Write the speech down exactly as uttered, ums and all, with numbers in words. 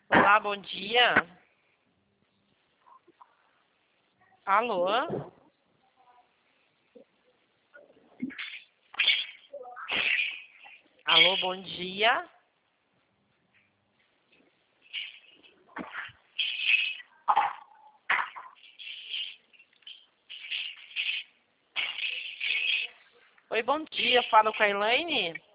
Olá, bom dia. Alô? Alô, bom dia. Oi, bom dia. Falo com a Elaine.